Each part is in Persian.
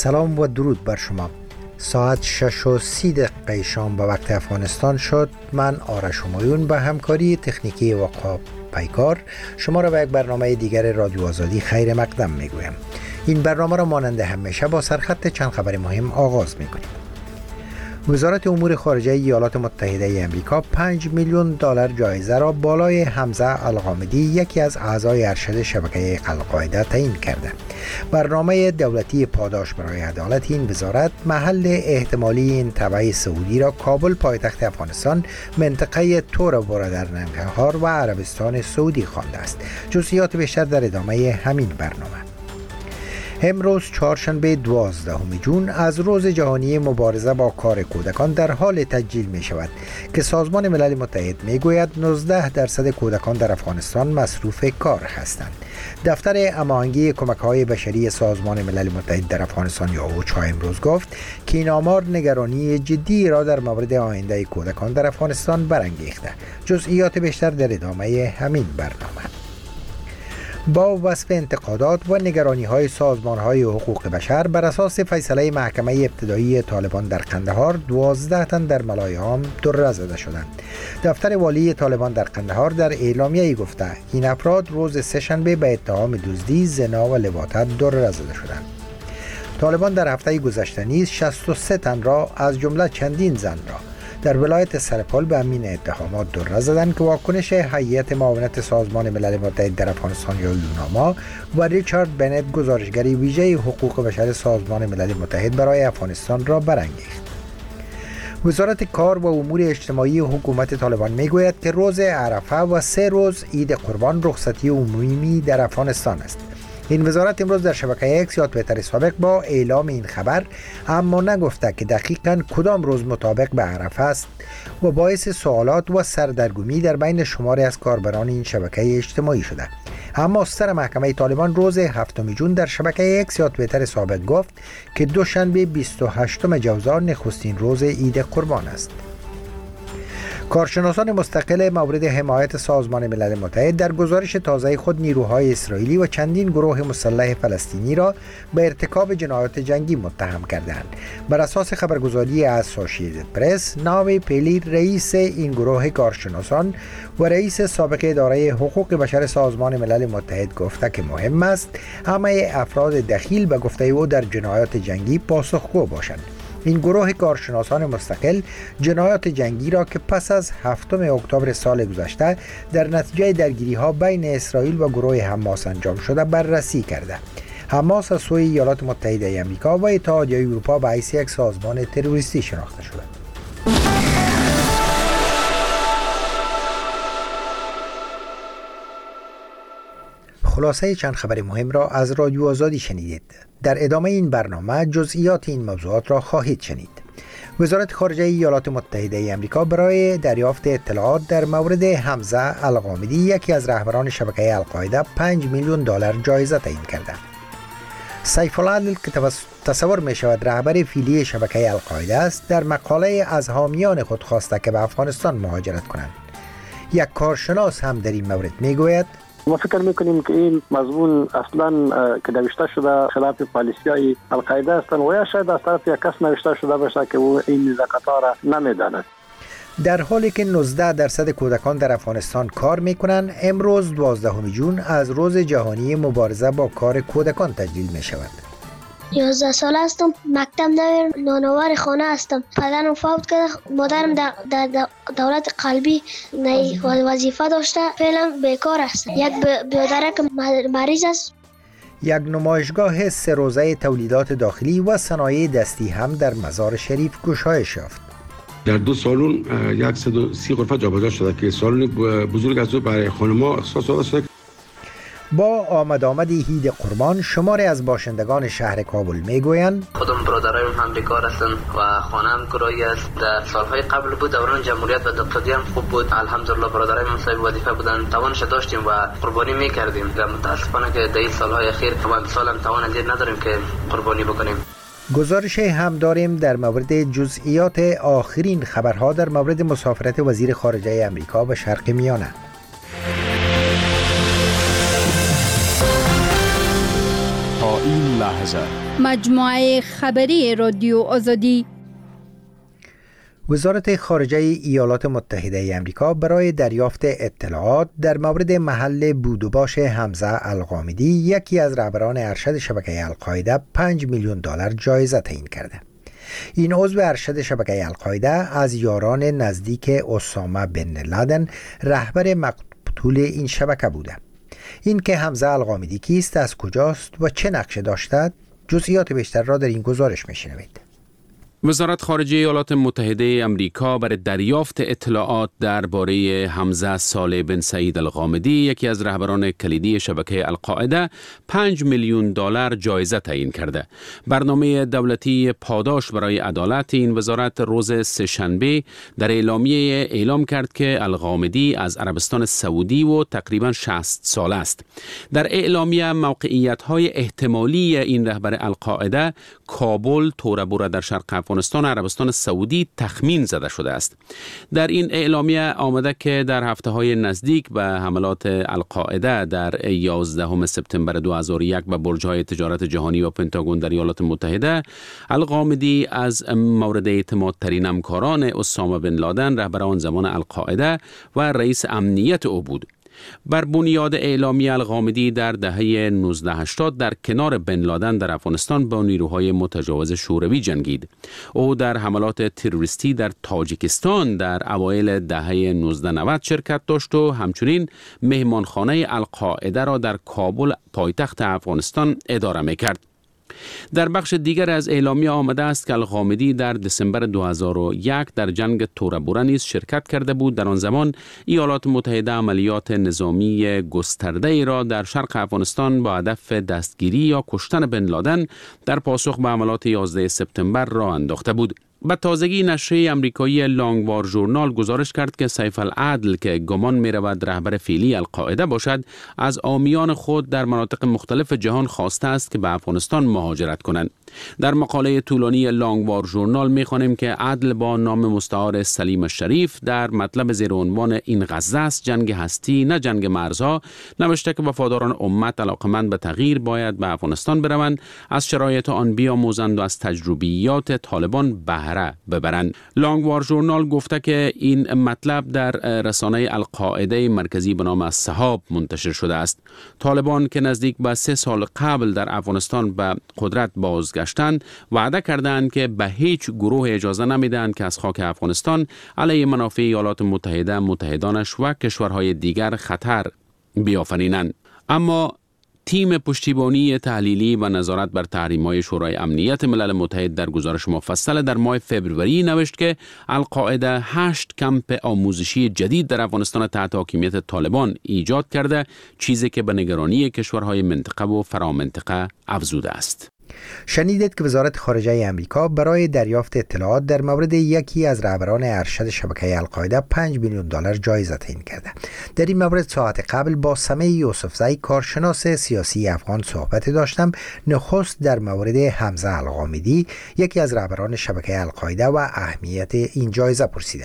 سلام و درود بر شما. ساعت 6:30 شام به وقت افغانستان شد. من آرش همایون به همکاری تکنیکی وقا پیکار شما را به یک برنامه دیگر رادیو آزادی خیر مقدم میگویم. این برنامه را مانند همیشه با سرخط چند خبر مهم آغاز میکنیم. وزارت امور خارجه ایالات متحده آمریکا 5 میلیون دلار جایزه را بالای حمزه الغامدی، یکی از اعضای ارشد شبکه القاعده، تعیین کرده. برنامه دولتی پاداش برای عدالت این وزارت محل احتمالی این تبع سعودی را کابل، پایتخت افغانستان، منطقه تور بورا در ننگرهار و عربستان سعودی خوانده است. جزئیات بیشتر در ادامه همین برنامه. امروز چهارشنبه 12 جون از روز جهانی مبارزه با کار کودکان در حال تسجیل می شود که سازمان ملل متحد می گوید 19% کودکان در افغانستان مصروف کار هستند. دفتر هماهنگی کمک‌های بشری سازمان ملل متحد در افغانستان یا اوچا امروز گفت که این آمار نگرانی جدی را در مورد آینده کودکان در افغانستان برانگیخته. جزئیات بیشتر در ادامه همین برنامه. با وصف انتقادات و نگرانی‌های سازمان‌های حقوق بشر بر اساس فیصله محکمه ابتدایی طالبان در قندهار 12 تن در ملایهام دره زده شدند. دفتر والی طالبان در قندهار در اعلامیه‌ای گفته این افراد روز سه‌شنبه به اتهام دزدی، زنا و لواطت دره زده شدند. طالبان در هفته گذشته نیز 63 تن را از جمله چندین زن را در ولایت سرپل به همین اتهامات دره زدند که واکنش هیئت معاونت سازمان ملل متحد در افغانستان یا یوناما و ریچارد بنت، گزارشگر ویژه حقوق بشر سازمان ملل متحد برای افغانستان را برانگیخت. وزارت کار و امور اجتماعی حکومت طالبان میگوید که روز عرفه و 3 روز عید قربان رخصتی عمومی در افغانستان است. این وزارت امروز در شبکه اکس یا توییتر سابق با اعلام این خبر اما نگفته که دقیقاً کدام روز مطابق به عرفه است و باعث سوالات و سردرگمی در بین شماری از کاربران این شبکه اجتماعی شده. اما سر محکمه طالبان روز 7 جون در شبکه اکس یا توییتر سابق گفت که دوشنبه 28 جوزا نخستین روز عید قربان است. کارشناسان مستقل مورد حمایت سازمان ملل متحد در گزارش تازه خود نیروهای اسرائیلی و چندین گروه مسلح فلسطینی را به ارتکاب جنایات جنگی متهم کردند. بر اساس خبرگزاری اسوسییتد پرس، ناوی پیلی، رئیس این گروه کارشناسان و رئیس سابق اداره حقوق بشر سازمان ملل متحد گفته که مهم است همه افراد دخیل به گفته او در جنایات جنگی پاسخگو باشند. این گروه کارشناسان مستقل جنایات جنگی را که پس از 7 اکتبر سال گذشته در نتیجه درگیری‌ها بین اسرائیل و گروه حماس انجام شده بررسی کرده. حماس از سوی ایالات متحده آمریکا و اتحادیه اروپا به حیث یک سازمان تروریستی شناخته شده. خلاصه چند خبر مهم را از رادیو آزادی شنیدید. در ادامه این برنامه جزئیات این موضوعات را خواهید شنید. وزارت خارجه ایالات متحده آمریکا برای دریافت اطلاعات در مورد حمزه الغامدی، یکی از رهبران شبکه القاعده، 5 میلیون دلار جایزه تعیین کرده. سیف الله که تصور می شود رهبر فعلی شبکه القاعده است، در مقاله از حامیان خود خواسته که به افغانستان مهاجرت کنند. یک کارشناس هم در این مورد می گوید ما فکر میکنیم که این مضمون اصلا که نوشته شده خلاف پالیسی‌های القاعده است و یا شاید از طرف یک کس نوشته شده باشه که او این نزاکت‌ها را نمیداند. در حالی که 19% کودکان در افغانستان کار میکنند، امروز 12 جون از روز جهانی مبارزه با کار کودکان تسجیل می شود. 11 ساله هستم، مکتب نانوار خانه هستم. پدرم فوت کرده، مادرم در دولت قلبی وظیفه داشته، فعلا بیکار است. یک برادرک مریض است. یک نمایشگاه 3 روزه تولیدات داخلی و صنایع دستی هم در مزار شریف گشایش یافت. در 2 سالن 130 غرفه جابجا شده که سالن بزرگ از برای خانم‌ها اختصاص شده. با آمد عید قربان شماری از باشندگان شهر کابل میگویند خودم برادرایم هم بیکار هستند و خانه‌ام کرایه است. در سالهای قبل بود دوران جمهوریت و دکتری هم خوب بود. الحمدلله برادرایم هم صاحب وظیفه بودند، توانش داشتیم و قربانی میکردیم. متاسفانه که در این سالهای اخیر و امسال هم توان از نداریم که قربانی بکنیم. گزارش هم داریم در مورد جزئیات آخرین خبرها در مورد مسافرت وزیر خارجه آمریکا به شرق میانه. این لحظه. مجموعه خبری رادیو آزادی. وزارت خارجه ایالات متحده آمریکا برای دریافت اطلاعات در مورد محل بود و باش حمزه الغامدی، یکی از رهبران ارشد شبکه القاعده، $5 میلیون جایزه تعیین کرده. این عضو ارشد شبکه القاعده از یاران نزدیک اسامه بن لادن، رهبر مقتول این شبکه بوده. این که حمزه الغامدی کیست، از کجاست و چه نقشه داشته، جزئیات بیشتر را در این گزارش میشنوید. وزارت خارجه ایالات متحده آمریکا برای دریافت اطلاعات درباره حمزه صالح بن سعید الغامدی، یکی از رهبران کلیدی شبکه القاعده، $5 میلیون جایزه تعیین کرده. برنامه دولتی پاداش برای عدالت این وزارت روز سه‌شنبه در اعلامیه اعلام کرد که الغامدی از عربستان سعودی و تقریبا 60 ساله است. در اعلامیه موقعیت‌های احتمالی این رهبر القاعده، کابل، تورابورا در شرق افغانستان، عربستان سعودی تخمین زده شده است. در این اعلامیه آمده که در هفته‌های نزدیک به حملات القاعده در 11 سپتامبر 2001 به برج‌های تجارت جهانی و پنتاگون در ایالات متحده، الغامدی از مورد اعتماد ترین همکاران اسامه بن لادن، رهبر آن زمان القاعده و رئیس امنیت او بود. بر بنیاد اعلامیه، الغامدی در دهه 1980 در کنار بن لادن در افغانستان با نیروهای متجاوز شوروی جنگید. او در حملات تروریستی در تاجیکستان در اوایل دهه 1990 شرکت داشت و همچنین مهمانخانه القاعده را در کابل، پایتخت افغانستان، اداره می‌کرد. در بخش دیگر از اعلامیه آمده است که الغامدی در دسامبر 2001 در جنگ تورابورا نیز شرکت کرده بود. در آن زمان ایالات متحده عملیات نظامی گسترده ای را در شرق افغانستان با هدف دستگیری یا کشتن بن لادن در پاسخ به حملات 11 سپتامبر راه انداخته بود. به تازگی نشریه امریکایی لانگوار ژورنال گزارش کرد که سیف العدل که گمان می رود رهبر فعلی القاعده باشد، از عامیان خود در مناطق مختلف جهان خواسته است که به افغانستان مهاجرت کنند. در مقاله طولانی لانگوار ژورنال می خوانیم که عدل با نام مستعار سلیم شریف در مطلب زیر عنوان این غزه است جنگ هستی نه جنگ مرزها نوشته که وفاداران امت علاقمند به تغییر باید به افغانستان بروند، از شرایط آن بیاموزند و از تجربیات طالبان بهره ببرند. لانگوار ژورنال گفته که این مطلب در رسانه القاعده مرکزی به نام السحاب منتشر شده است. طالبان که نزدیک به 3 سال قبل در افغانستان به قدرت بازگشتند، وعده کردند که به هیچ گروه اجازه نمیدهند که از خاک افغانستان علیه منافع ایالات متحده، متحدانش و کشورهای دیگر خطر بیافرینند. اما تیم پشتیبانی تحلیلی و نظارت بر تحریم‌های شورای امنیت ملل متحد در گزارش مفصل در ماه فوریه نوشت که القاعده 8 کمپ آموزشی جدید در افغانستان تحت حاکمیت طالبان ایجاد کرده، چیزی که به نگرانی کشورهای منطقه و فرامنطقه افزوده است. شنیدید که وزارت خارجه آمریکا برای دریافت اطلاعات در مورد یکی از رهبران ارشد شبکه القاعده $5 میلیون جایزه تعیین کرده. در این مورد ساعت قبل با سمیع یوسفزئی، کارشناس سیاسی افغان، صحبت داشتم. نخست در مورد حمزه الغامدی، یکی از رهبران شبکه القاعده و اهمیت این جایزه پرسیدم.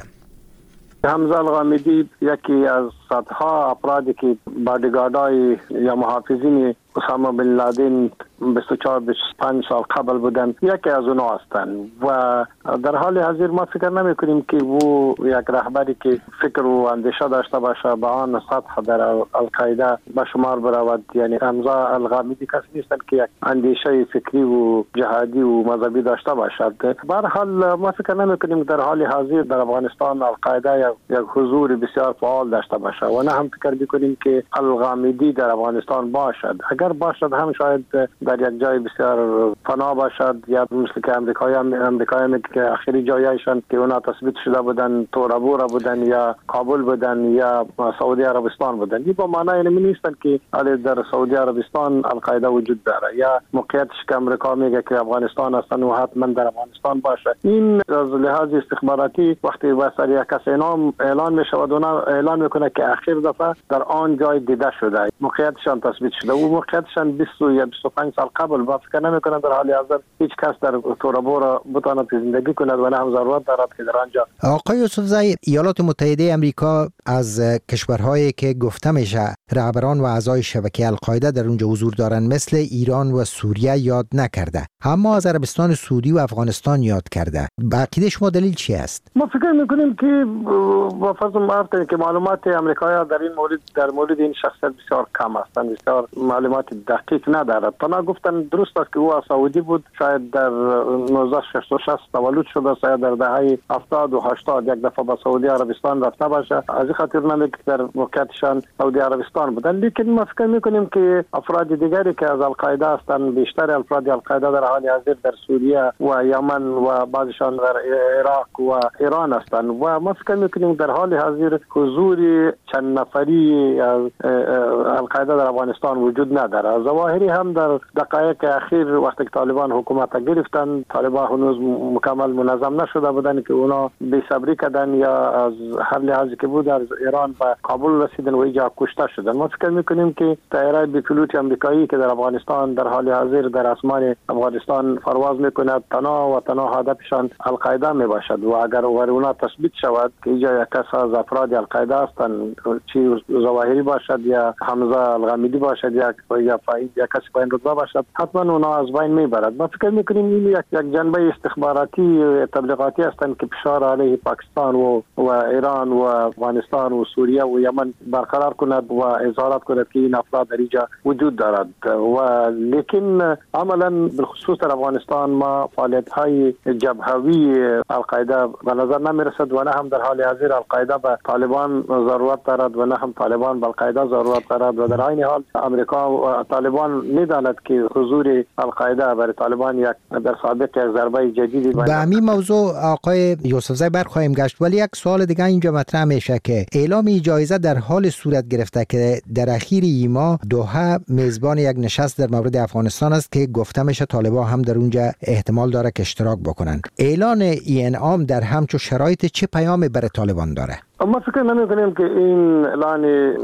حمزه الغامدی یکی از صدها افرادی که بادیگاردای یا محافظین اسامه بن لادن 24-25 سال قبل بودن، یکی از اونها هستند و در حال حاضر ما فکر نمی کنیم که او یک رهبری که فکر و اندیشه داشته باشه به آن سطح در القاعده به شمار برود. یعنی حمزه الغامدی کسی نیستند که یک اندیشه فکری و جهادی و مذهبی داشته باشد. به هر حال ما فکر نمی کنیم در حال حاضر در افغانستان القاعده یک حضور بسیار فعال داشته باشه و نه هم فکر می‌کنیم که الغامدی در افغانستان باشد. اگر باشد هم شاید در یک جای بسیار فنا باشد، یا مثل که امریکایی که آخری جایشان که اونا تثبیت شده بودن تورابورا بودن یا کابل بودن یا سعودی عربستان بودن. این با معنی اینمی نیستن که در سعودی عربستان القاعده وجود داره یا موقعیتش که امریکا میگه که افغانستان هستن و حتما در افغانستان باشه. این از لحاظ استخباراتی وقتی واسه یک کس اعلان میشه و اونا اعلان میکنه که اخیر دفعه در آن جای دیده شده، موقعیتشان تثبیت شده و موقعیتشان 20 یا 25 سال قبل. با فکر نمیکنم در حال حاضر هیچ کس در تورابورا بتواند زندگی کند و نه هم ضرورت دارد که در آنجا. آقای یوسفزئی، ایالات متحده آمریکا از کشورهایی که گفته میشه رهبران و اعضای شبکه القاعده در اونجا حضور دارند مثل ایران و سوریه یاد نکرده، اما از عربستان سعودی و افغانستان یاد کرده. به عقیده شما دلیل چی است؟ ما فکر میکنیم که با فرض معرفت که معلومات امریکایی در این مورد در مورد این شخصیت بسیار کم هستند، بسیار معلومات دقیق ندارد. تنها گفتن درست است که او سعودی بود، شاید در 1966 تولد شده، شاید در دهه 70 و 80 یک دفعه به سعودی عربستان رفته باشه. از این خاطر نمیگه که در موقعیتشان سعودی عربستان بودن. لیکن ما فکر میکنیم که افراد دیگری که از القاعده هستند، بیشتر افراد القاعده در حال حاضر در سوریه و یمن و بعضشان در عراق و ایران هستند و ما فکر میکنیم در حال حاضر حضور چند نفری از القاعده در افغانستان وجود نداره. ظواهری هم در دقایق اخیر وقتی که طالبان حکومت گرفتن، طالبان هنوز مکمل منظم نشده بودن که اونا بی‌صبری کردن یا از هر لحاظی که بود از ایران به کابل رسیدن و اینجا کشته شدن. ما فکر میکنیم که طیاره بی‌پیلوت آمریکایی که در افغانستان در حال حاضر در اسمان افغانستان پرواز میکند، تنها هدفشان القاعده میباشد و اگر اونا تثبیت شود که اینجا یک کس از افراد القاعده هستند، چی ظواهری باشد یا حمزه الغامدی باشد یا کسی با این رتبه باشد، حتما اونا از بین میبرد. ما فکر میکنیم این یک جنبه استخباراتی تبلیغاتی هستند که فشار علیه پاکستان و ایران و افغانستان و سوریه و یمن برقرار کند و اظهارات کند که این افراد در اینجا وجود دارد. و لیکن عملا بالخصوص در افغانستان ما فعالیت های جبهوی القاعده به نظر نمیرسد و نه هم در حال حاضر القاعده به طالبان ضرورت دارد و نه هم طالبان به القاعده ضرورت دارد و در عین حال امریکا و طالبان میداند که حضور القاعده برای طالبان یک در سابق ضربه جدیدی به همین موضوع آقای یوسفزی برخواهیم گشت، ولی یک سوال دیگه اینجا مطرح میشه که اعلام جایزه در حال صورت گرفته که در اخیر ایما دوحه میزبان یک نشست در مورد افغانستان است که گفته میشه طالبان هم در اونجا احتمال داره که اشتراک بکنن. اعلان این انعام در همچون شرایط چه پیامی برای طالبان داره؟ ما فکر نمی‌کنیم که این اعلان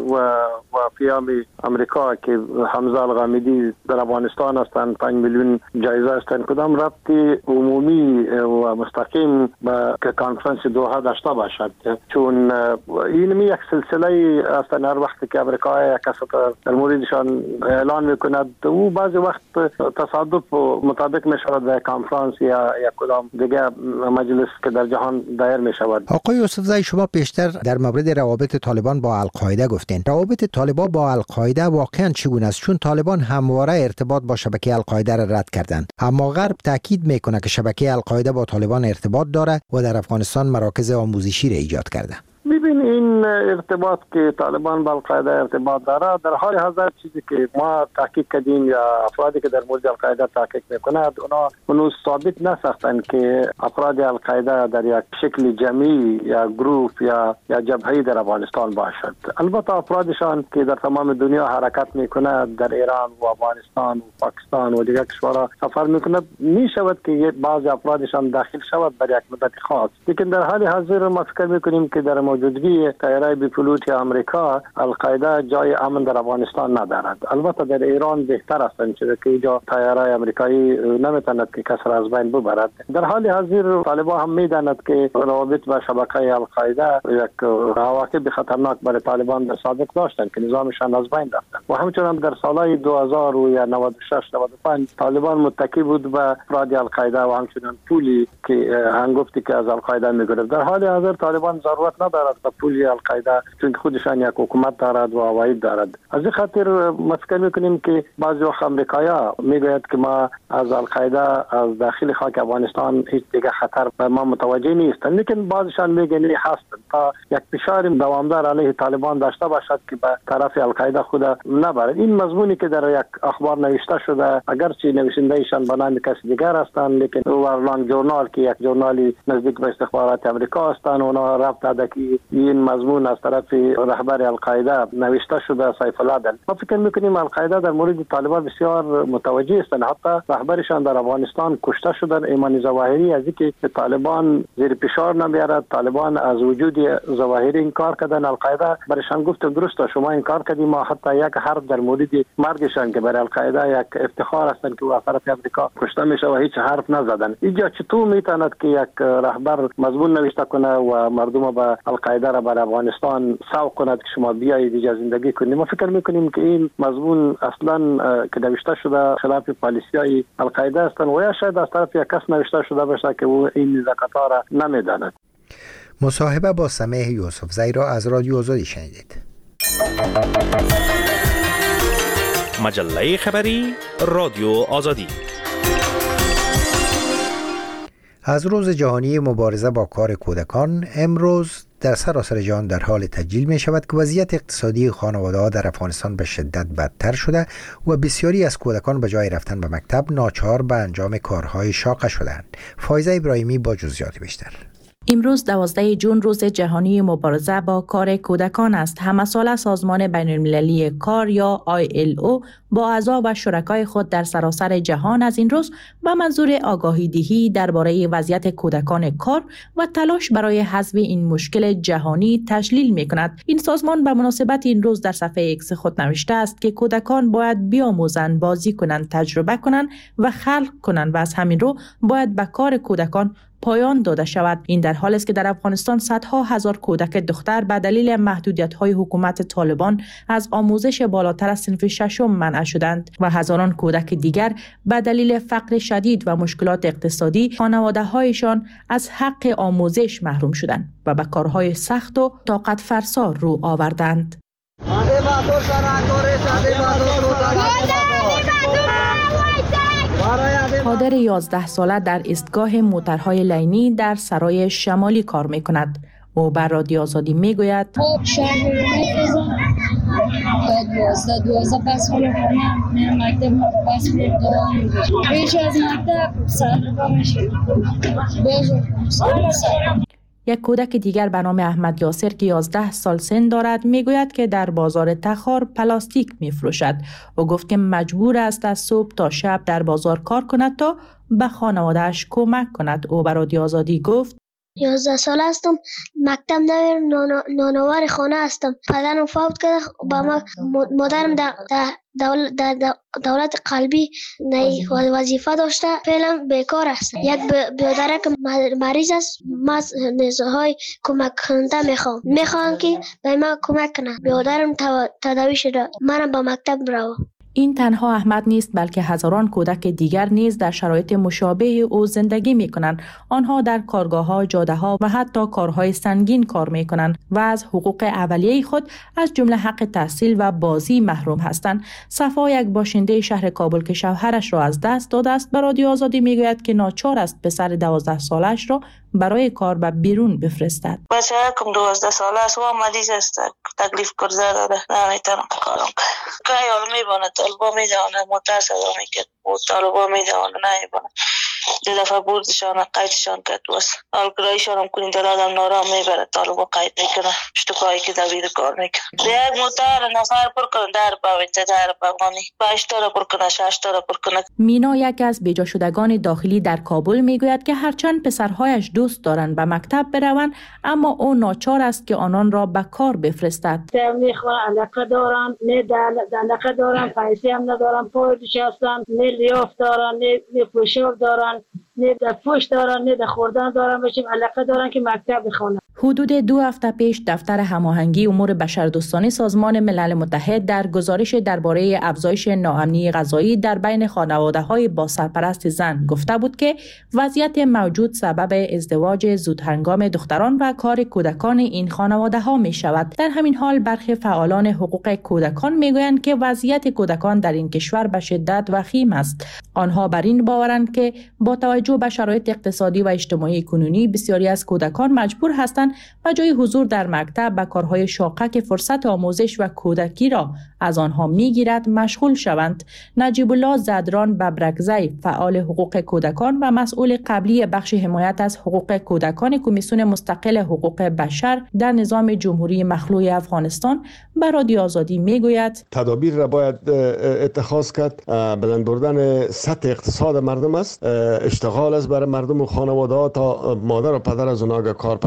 و پیام امریکا که حمزه الغامدی در افغانستان هستند 5 میلیون جایزه هستند کدام ربطی عمومی و مستقیم به کنفرانس دوحه داشته باشد، چون این یک سلسله هستند. هر وقت که امریکا یک کس در موردشان اعلان میکند او بعضی وقت تصادف مطابق میشود به کنفرانس یا کدام دیگه مجلس که در جهان دایر میشود. آقای یوسفزی، شما پیشتر در مورد روابط طالبان با القاعده گفتین. روابط طالبان با القاعده واقعا چگونه است؟ چون طالبان همواره ارتباط با شبکه القاعده را رد کردند، اما غرب تاکید میکنه که شبکه القاعده با طالبان ارتباط داره و در افغانستان مراکز آموزشی را ایجاد کرده. ببین این ارتباط که طالبان با القاعده ارتباط داره در حال حاضر چیزی که ما تحقیق کردیم یا افرادی که در مورد القاعده تحقیق میکنند اونا هنوز ثابت نساختند که افراد القاعده در یک شکل جمعی یا گروپ یا جبهه‌ای در افغانستان باشد. البته افرادشان که در تمام دنیا حرکت میکنند، در ایران و افغانستان و پاکستان و دیگر کشورها سفر میکنند، میشود که بعضی افرادشان داخل شود برای یک مدت خاص. لیکن در حال حاضر ما فکر میکنیم که در موجودگی طیاره بی‌پیلوت آمریکا القاعده جای امن در افغانستان ندارد. البته در ایران بهتر است که اینجا طیاره آمریکایی نمیتواند که کس را از بین ببرد. در حال حاضر طالبان هم میداند که روابط با شبکه القاعده یک عواقب خطرناک برای طالبان در سابق داشتند که نظامشان از بین رفتند و همچنین در سالهای 2000 و 96 95 طالبان متکی بود به افراد القاعده و همچنین پولی که هنگفتی که از القاعده میگرفت. در حال حاضر طالبان ضرورت ندارد به پول القاعده چون خودشان یک حکومت دارد و عواید دارد. از این خاطر ما فکر میکنیم که بعضی وقت امریکایی‌ها میگوید که ما از القاعده از داخل خاک افغانستان هیچ دیگه خطر به ما متوجه نیستند، لیکن بعضیشان میگن هستند تا یک فشار دوامدار علیه طالبان داشته باشد که به طرف القاعده خود نبرد. این مضمونی که در یک اخبار نوشته شده اگرچه نویسنده ایشان به نام کسی دیگر هستند، لیکن ورلانگ جورنال که یک ژورنالی نزدیک به استخبارات آمریکا هستند اونا ربط داده که این مضمون از طرف رهبر القاعده نوشته شده سیف العدل. ما فکر میکنیم القاعده در مورد طالبان بسیار متوجه هستند. حتی رهبرشان در افغانستان کشته شدن. ایمان ظواهری از اینکه طالبان زیر فشار نمیارد، طالبان از وجود ظواهری انکار کردن. القاعده برشان گفت درست شما انکار کردیم، ما حتی یک حرف در مورد مرگشان که برای القاعده یک افتخار هستند که از طرف امریکا کشته میشه و هیچ حرف نزدن. اینجا چطور میتواند که یک رهبر مضمون نوشته کنه و مردم به القاعده القاعده را بر افغانستان سوق کند که شما بیایید اینجا زندگی کنید. ما فکر میکنیم که این مضمون اصلا که نوشته شده خلاف پالیسی‌های القاعده است و یا شاید از طرف یک کس نوشته شده باشه که او این نزاکت‌ها را نمیداند. مصاحبه با سمیح یوسفزئی را از رادیو آزادی شنیدید. مجله خبری رادیو آزادی. از روز جهانی مبارزه با کار کودکان امروز در سراسر جهان در حال تسجیل می شود که وضعیت اقتصادی خانواده‌ها در افغانستان به شدت بدتر شده و بسیاری از کودکان به جای رفتن به مکتب ناچار به انجام کارهای شاقه شدند. فایزه ابراهیمی با جزئیات بیشتر. امروز 12 جون روز جهانی مبارزه با کار کودکان است. همه ساله سازمان بین المللی کار یا ILO با اعضا و شرکای خود در سراسر جهان از این روز به منظور آگاهی دهی درباره وضعیت کودکان کار و تلاش برای حذف این مشکل جهانی تشلیل می کند. این سازمان به مناسبت این روز در صفحه ایکس خود نوشته است که کودکان باید بیاموزند، بازی کنند، تجربه کنند و خلق کنند و از همین رو باید به کار کودکان پایان داده شود. این در حالی است که در افغانستان صدها هزار کودک دختر به دلیل محدودیت‌های حکومت طالبان از آموزش بالاتر از صنف ششم منع شدند و هزاران کودک دیگر به دلیل فقر شدید و مشکلات اقتصادی خانواده‌هایشان از حق آموزش محروم شدند و به کارهای سخت و طاقت فرسا رو آوردند. قادر 11 ساله در ایستگاه موترهای لینی در سرای شمالی کار می کند. او بر رادیو آزادی می گوید یک کودک دیگر به نام احمد یاسر که 11 سال سن دارد میگوید که در بازار تخار پلاستیک میفروشد. او گفت که مجبور است از صبح تا شب در بازار کار کند تا به خانواده‌اش کمک کند. او به رادیو آزادی گفت 11 ساله هستم، مکتب نمیرم، نانوار خانه هستم. پدرم فوت کرده، با ما مادرم در دولت قلبی وظیفه داشته، فعلا بیکار است. یک برادر که مریض است، ما نزاهای کمک کننده میخوام که به ما کمک کنه. برادرم تداوی شده، منم با مکتب روم. این تنها احمد نیست بلکه هزاران کودک دیگر نیز در شرایط مشابه او زندگی می کنند. آنها در کارگاه‌ها، جاده‌ها و حتی کارهای سنگین کار می کنند و از حقوق اولیه خود از جمله حق تحصیل و بازی محروم هستند. صفا یک باشنده شهر کابل که شوهرش را از دست داده است به رادیو آزادی می گوید که ناچار است پسر 12 سالش را برای کار به بیرون بفرستد. بچه کم 12 ساله است و مریض است، تکلیف کرده داره، نمیتونم کارم کنم. که حال میبانه طالبا میدانه، متاسفه میکرد و طالبا میدانه نمیبانه. دو دفعه بردشان قیدشان کرد واسه آلگرایشان هم کنین در آدم نارام میبره، طالبا قید میکنه، شتوکایی که دوید کار میکنه. یک موتر نفر پر کنه، در باویده در باوانی 5 تا پر کنه، 6 تا پر کنه. مینا یک از بیجا شدگان داخلی در کابل میگوید که هرچند پسرهایش دوست دارند به مکتب بروند اما او ناچار است که آنان را به کار بفرستد. میخوان علاقه دارن، نه علاقه دارن، پیسه هم ندارن، پای هستن، نه لیاف دارن، نه پوشاک دارن، نه پوش دارن، نه خوردن دارن، بچیم علاقه دارن که مکتب بخونن. حدود 2 هفته پیش دفتر هماهنگی امور بشردوستانه سازمان ملل متحد در گزارش درباره افزایش ناامنی غذایی در بین خانواده‌های با سرپرست زن گفته بود که وضعیت موجود سبب ازدواج زودهنگام دختران و کار کودکان این خانواده‌ها می‌شود. در همین حال برخی فعالان حقوق کودکان می‌گویند که وضعیت کودکان در این کشور به شدت وخیم است. آنها بر این باورند که با توجه به شرایط اقتصادی و اجتماعی کنونی بسیاری از کودکان مجبور هستند و جای حضور در مکتب به کارهای شاقه که فرصت آموزش و کودکی را از آنها میگیرد مشغول شوند. نجیب الله زدران ببرکزی فعال حقوق کودکان و مسئول قبلی بخش حمایت از حقوق کودکان کمیسیون مستقل حقوق بشر در نظام جمهوری مخلوع افغانستان به رادیو آزادی میگوید تدابیر را باید اتخاذ کرد. بلند بردن سطح اقتصاد مردم است، اشتغال است برای مردم و خانواده تا مادر و پدر از اونها کار پیدا بکنه.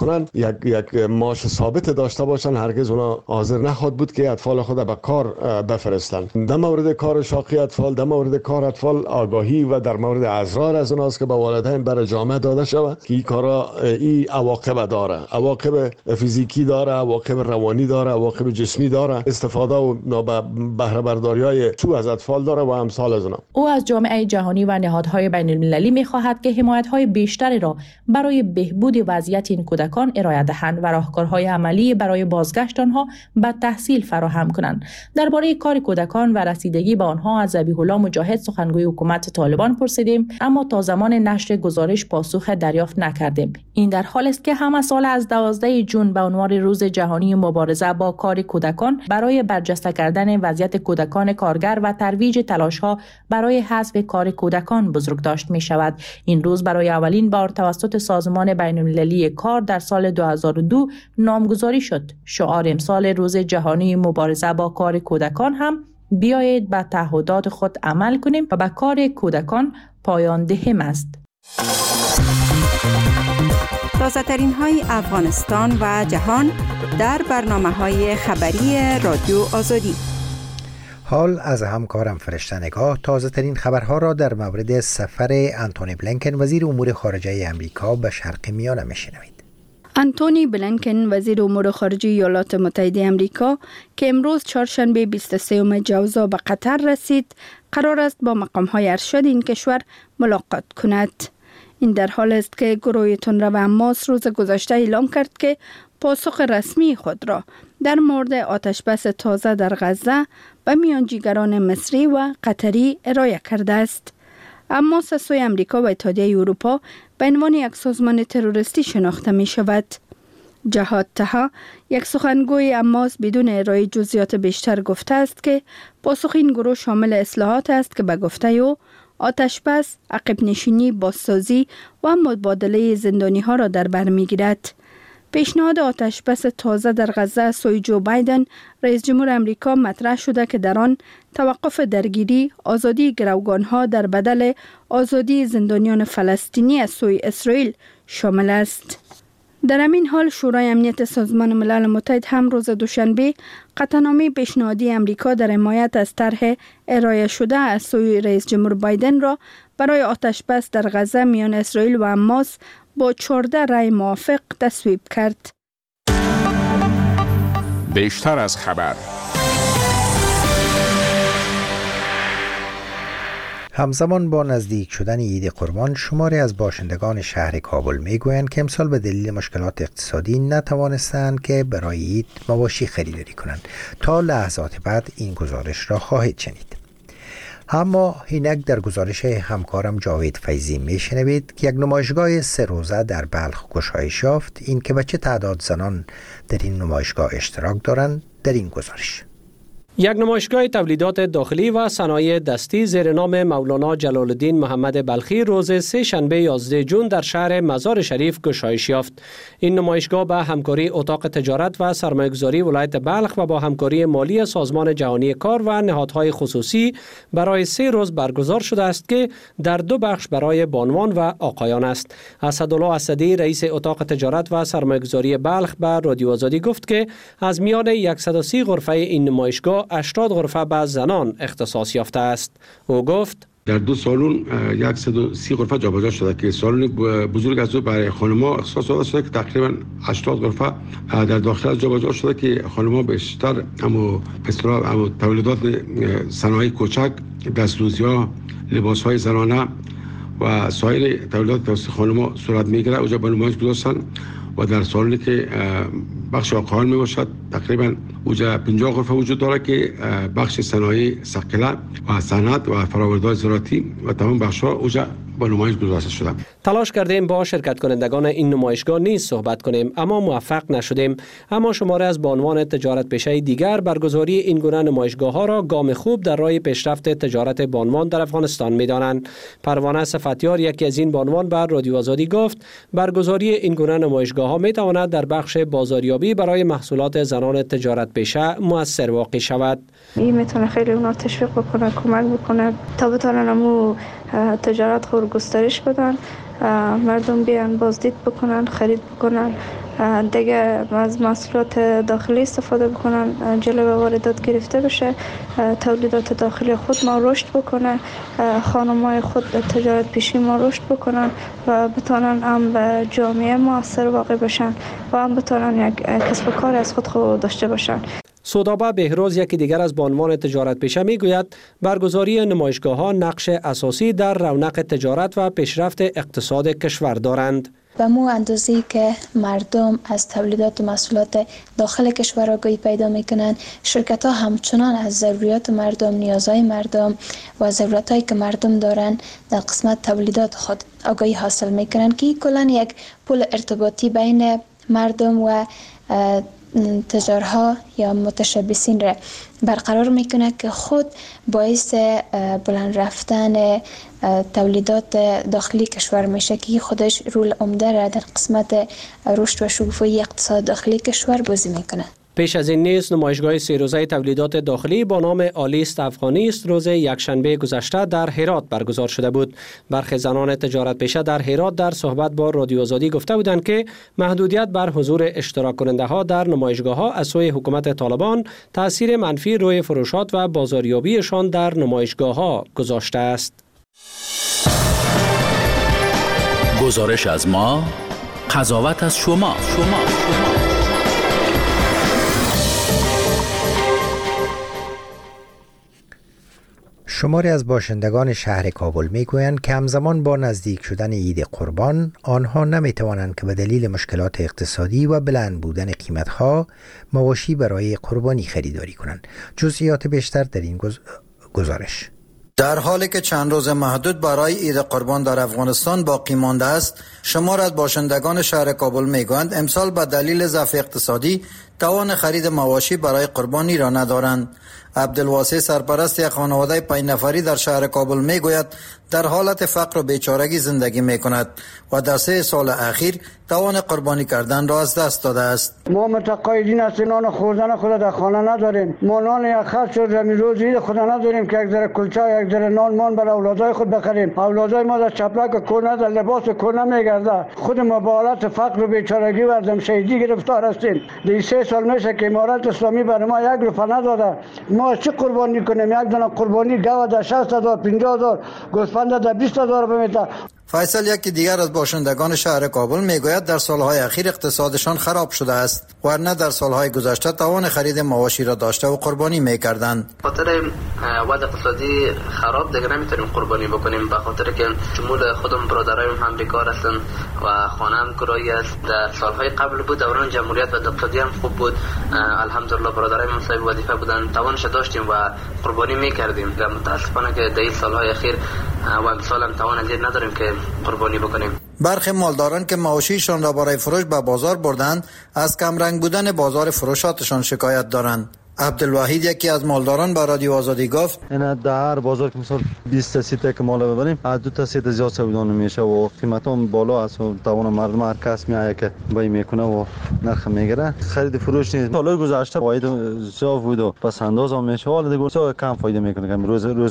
کنند یک معاش ثابت داشته باشند، هرگز اونا حاضر نخواد بود که اطفال خود به کار بفرستند. در مورد کار شاقی اطفال، در مورد کار اطفال آگاهی و در مورد اضرار از اوناست که به والدین برای جامعه داده شود که این کارا این عواقب داره، عواقب فیزیکی داره، عواقب روانی داره، عواقب جسمی داره، استفاده و بهره برداری‌های سو از اطفال داره و امثال از اونا. او از جامعه جهانی و نهادهای بین المللی می‌خواهد که حمایت‌های بیشتری را برای بهبود وضعیت این کودکان ارائه دهند و راهکارهای عملی برای بازگشت آنها به تحصیل فراهم کنند. درباره کار کودکان و رسیدگی به آنها از ذبیح الله مجاهد سخنگوی حکومت طالبان پرسیدیم، اما تا زمان نشر گزارش پاسخ دریافت نکردیم. این در حالی است که همه سال از 12 جون به عنوان روز جهانی مبارزه با کار کودکان برای برجسته کردن وضعیت کودکان کارگر و ترویج تلاش‌ها برای حذف کار کودکان بزرگ داشت می شود. این روز برای اولین بار توسط سازمان بین المللی کار در سال 2002 نامگذاری شد. شعار امسال روز جهانی مبارزه با کار کودکان هم بیایید به تعهدات خود عمل کنیم و به کار کودکان پایان دهیم است. تازه ترین های افغانستان و جهان در برنامه‌های خبری رادیو آزادی. حال از همکارم فرشته نگاه تازه ترین خبرها را در مورد سفر آنتونی بلینکن وزیر امور خارجه امریکا به شرق میانه میشنوید. آنتونی بلینکن وزیر امور خارجه ایالات متحده امریکا که امروز چهارشنبه 23 جوزا به قطر رسید، قرار است با مقام‌های ارشد این کشور ملاقات کند. این در حال است که گروه تندرو حماس روز گذشته اعلام کرد که پاسخ رسمی خود را در مورد آتشبس تازه در غزه به میانجیگران مصری و قطری ارائه کرده است. حماس از سوی امریکا و اتحادیه اروپا به عنوان یک سازمان تروریستی شناخته می شود. جهاد طه، یک سخنگوی حماس بدون ارائه جزئیات بیشتر گفته است که پاسخ این گروه شامل اصلاحات است که به گفته او آتشبس، عقب نشینی، بازسازی و مبادله زندانی ها را در بر می گیرد. پیشنهاد آتشبس تازه در غزه از سوی جو بایدن رئیس جمهور امریکا مطرح شده که در آن توقف درگیری، آزادی گروگانها در بدل آزادی زندانیان فلسطینی از سوی اسرائیل شامل است. در همین حال شورای امنیت سازمان ملل متحد هم روز دوشنبه قطعنامه پیشنهادی امریکا در حمایت از طرح ارائه شده از سوی رئیس جمهور بایدن را برای آتشبس در غزه میان اسرائیل و حماس با 14 رای موافق تصویب کرد. بیشتر از خبر. همزمان با نزدیک شدن عید قربان، شماری از باشندگان شهر کابل میگویند که امسال به دلیل مشکلات اقتصادی نتوانستند که برای عید مواشی خریداری کنند. تا لحظات بعد این گزارش را خواهید شنید. اما اینک در گزارش همکارم جاوید فیضی میشنوید که یک نمایشگاه 3 روزه در بلخ گشایش یافت. این که به چه تعداد زنان در این نمایشگاه اشتراک دارند در این گزارش. یک نمایشگاه تولیدات داخلی و صنایع دستی زیر نام مولانا جلال الدین محمد بلخی روز سه شنبه 11 جون در شهر مزار شریف گشایش یافت. این نمایشگاه با همکاری اتاق تجارت و سرمایه‌گذاری ولایت بلخ و با همکاری مالی سازمان جهانی کار و نهادهای خصوصی برای 3 روز برگزار شده است که در 2 بخش برای بانوان و آقایان است. اسدالله اسدی رئیس اتاق تجارت و سرمایه‌گذاری بلخ به رادیو آزادی گفت که از میان 130 غرفه این نمایشگاه 80 غرفه به زنان اختصاص یافته است. او گفت در 2 سالن 130 غرفه جابجا شده که سالن بزرگ از او برای خانم‌ها اختصاص داده شده که تقریبا 80 غرفه در داخل از جابجا شده که خانم‌ها بیشتر اما تولیدات صنایع کوچک، دست‌دوزی‌ها، لباس‌های زنانه و سایر تولیدات توسط خانم‌ها صورت می‌گیرد. اونجا به نمایش گذاشتن و در سالنی که بخش آقایان می باشد تقریبا اوجا 50 غرفه وجود داره که بخش صنایع ثقیله و صنعت و فرآورده‌های زراعتی و تمام بخش‌ها اوجا با نمایش گذاشته شده. تلاش کردیم با شرکت کنندگان این نمایشگاه نیز صحبت کنیم اما موفق نشدیم. اما شماره از بانوان تجارت پیشه دیگر برگزاری این گونه نمایشگاه‌ها را گام خوب در راه پیشرفت تجارت بانوان در افغانستان می‌دانند. پروانه صفتیار یکی از این بانوان بر رادیو آزادی گفت برگزاری این گونه نمایشگاه‌ها می‌تواند در بخش بازاریابی برای محصولات زنان تجارت پیشه مؤثر واقع شود. این میتونه خیلی اونا تشویق بکنه، کمک بکنه تا بتونن همو تجارت خود گسترش بدن، مردم بیان بازدید بکنن، خرید بکنن دیگه از محصولات داخلی استفاده بکنن، جلوی واردات گرفته بشه، تولیدات داخلی خود ما رشد بکنه، خانم‌های خود تجارت پیشی ما رشد بکنن و بتونن هم به جامعه موثر واقع بشن و هم بتونن یک کسب و کار از خود داشته باشن. سودابه بهروز یکی دیگر از بانوان تجارت پیشه میگوید برگزاری نمایشگاه‌ها نقش اساسی در رونق تجارت و پیشرفت اقتصاد کشور دارند. به مو اندازه‌ای که مردم از تولیدات و محصولات داخل کشور آگاهی پیدا میکنن، شرکت ها همچنان از ضروریات مردم، نیازهای مردم و ضرورتایی که مردم دارن در قسمت تولیدات خود آگاهی حاصل میکنن که کلاً یک پل ارتباطی بین مردم و تجارها یا متشبثین را برقرار میکنه که خود باعث بلند رفتن تولیدات داخلی کشور میشه که خودش رول عمده را در قسمت رشد و شکوفایی اقتصاد داخلی کشور بازی میکنه. پیش از این نیز نمایشگاه 3 روزه تولیدات داخلی با نام آلیست افغانی است روز یکشنبه گذشته در هرات برگزار شده بود. برخی زنان تجارت پیشه در هرات در صحبت با رادیو آزادی گفته بودند که محدودیت بر حضور اشتراک کننده ها در نمایشگاه ها از سوی حکومت طالبان تأثیر منفی روی فروشات و بازاریابیشان در نمایشگاه ها گذاشته است. گزارش از ما، قضاوت از شما. شماری از باشندگان شهر کابل میگویند که همزمان با نزدیک شدن عید قربان آنها نمیتوانند که به دلیل مشکلات اقتصادی و بلند بودن قیمتها مواشی برای قربانی خریداری کنند. جزئیات بیشتر در این گزارش. در حالی که چند روز محدود برای عید قربان در افغانستان باقی مانده است، شمار از باشندگان شهر کابل میگویند امسال به دلیل ضعف اقتصادی توان خرید مواشی برای قربانی را ندارند. عبدالواسع سرپرست یک خانواده 5 نفری در شهر کابل میگوید در حالت فقر و بیچارگی زندگی میکند و در 3 سال اخیر توان قربانی کردن را از دست داده است. ما متقاعدین از نان خوردن خود در خانه نداریم. ما نان یک خرج شد زمین روز عید خود نداریم که یک ذره کلچه یک ذره نان برای اولادای خود بخریم. اولادای ما در چپلک کور نداره، لباس کور نمیگرده. خود ما با حالت فقر و بیچارگی و از شهیدی گرفتار هستیم. در 3 سال میشه که امارت اسلامی برای ما 1 روپیه نداده. ما چی قربانی کنیم؟ یک دانه قربانی گاو در 60,000 50,000 گوسفند در 20,000 بمیته. فیصل یکی دیگر از باشندگان شهر کابل میگوید در سالهای اخیر اقتصادشان خراب شده است، ورنه در سالهای گذشته توان خرید مواشی را داشته و قربانی میکردند. خاطر وضع اقتصادی خراب دیگه نمیتونیم قربانی بکنیم، به خاطر که شمول خودم برادرایم هم بیکار هستن و خانه هم کرایی است. در سالهای قبل بود دوران جمهوریت و دکتاتوری هم خوب بود، الحمدلله برادرایم هم صاحب وظیفه بودن، توانش داشتیم و قربانی میکردیم. متاسفانه که در این سالهای اخیر و امسال هم توان ازید نداریم که قربانی بکنیم. برخی مالداران که مواشیشان را برای فروش به بازار بردند از کمرنگ بودن بازار فروشاتشان شکایت دارند. عبدالوحید یکی از مالداران با رادیو آزادی گفت اینا در بازار که مثلا 20 تا 30 تا که مال ببریم از 2 تا 3 تا زیاد سودان میشه و قیمت هم بالا است و توان مردم هر کس میایه که بای میکنه و نرخ میگیره. خرید فروش نیست. سال گذشته فاید زیاد بود و پس انداز هم میشه حالا دیگه سو کم فایده میکنه که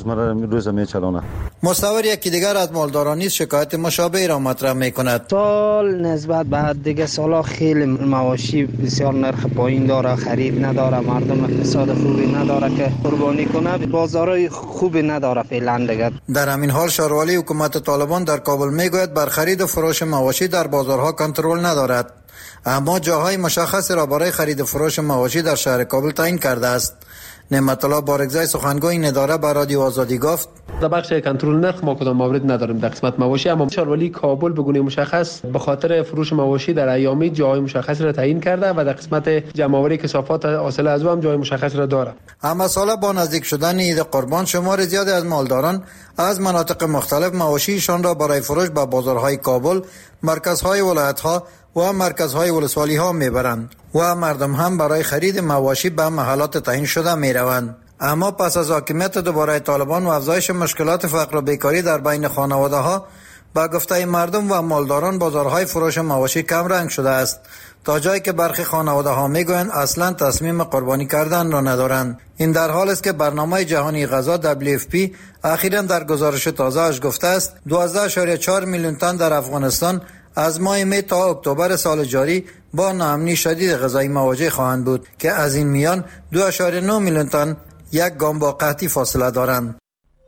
روز میچلونه. مصور یکی دیگر از مالداران نیز شکایت مشابه را مطرح میکند. سال نسبت به دیگه سالا خیلی مواشی بسیار نرخ پایین داره، خرید نداره، مردم اقتصاد خوبی نداره که قربانی کنه، بازارای خوبی نداره فعلا دیگه. در همین حال شاروالی حکومت طالبان در کابل میگوید بر خرید و فروش مواشی در بازارها کنترل ندارد، اما جاهای مشخص را برای خرید و فروش مواشی در شهر کابل تعیین کرده است. نعمت الله بارگزای سخنگوی این اداره به رادیو آزادی گفت در بخش کنترل نرخ ما کدام مورد نداریم در قسمت مواشی، اما شاروالی کابل به گونه مشخص به خاطر فروش مواشی در ایامی جای مشخص را تعیین کرده و در قسمت جمع‌آوری کثافات حاصل از او هم جای مشخص را دارد. اما سال با نزدیک شدن عید قربان شمار زیادی از مالداران از مناطق مختلف مواشیشان را برای فروش به بازارهای کابل، مرکزهای ولایت‌ها و مرکزهای ولسوالی‌ها میبرند و مردم هم برای خرید مواشی به محلات تعیین شده میروند. اما پس از حاکمیت دوباره طالبان و افزایش مشکلات فقر و بیکاری در بین خانواده‌ها، با گفته مردم و مالداران بازارهای فروش مواشی کم رنگ شده است، تا جایی که برخی خانواده‌ها میگویند اصلا تصمیم قربانی کردن را ندارند. این در حال است که برنامه جهانی غذا WFP اخیراً در گزارش تازه‌اش گفته است 12.4 میلیون تن در افغانستان از ماه می تا اکتبر سال جاری با ناامنی شدید غذایی مواجه خواهند بود که از این میان 2.9 میلیون تن یک گام با قحطی فاصله دارند.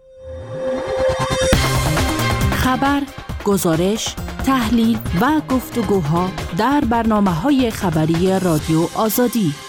خبر، گزارش، تحلیل و گفتگوها در برنامه‌های خبری رادیو آزادی.